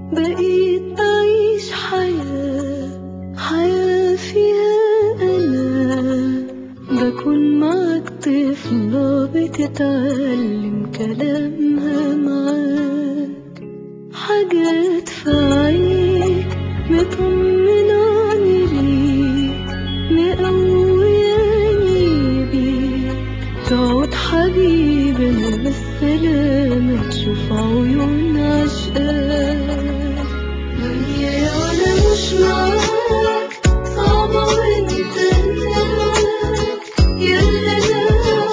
بقيت بعيش حياة فيها أنا، بكون معاك طفلة بتتعلم كلامها معاك، حاجات في عينيك مطمناني ليك، مقوياني بيك، تقعد حبيبي أنا بالسلامة تشوف عيون عشقاك. دنيا وأنا مش معاك صعبة وانت هناك، يلا أنا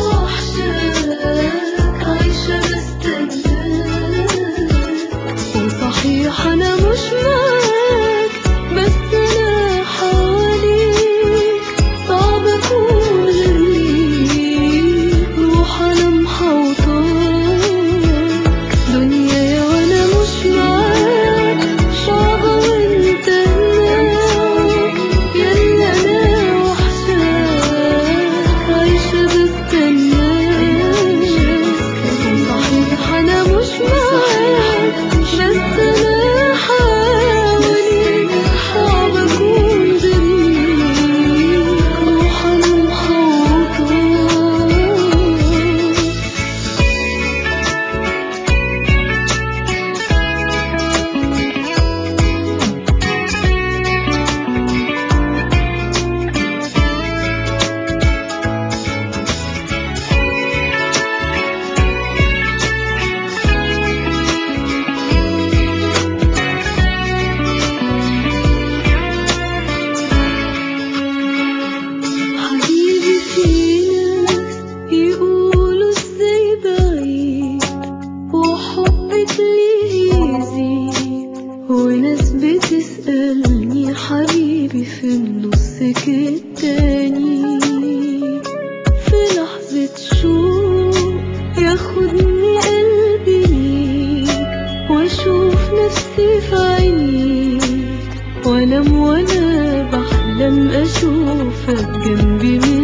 وحشاك عايشة بستناك، وصحيح أنا مش معاك بس أنا حواليك، صعب أكون غيرك، روح أنا محوطاك. دنيا وأنا مش معاك صعبة وانت هناك، يلا أنا وحشاك عايشة بستناك، وصحيح أنا مش معاك بس أنا حواليك، صعب أكون غيرك، روح أنا محوطاك. حبيبي في ناس يقولوا ازاي بعيد وحبك ليه يزيد، وناس بتسألني حبيبي في النص التاني، في لحظة شوق ياخدني قلبي ليك، واشوف نفسي في عينيك، وانام وانا بحلم اشوفك جنبي.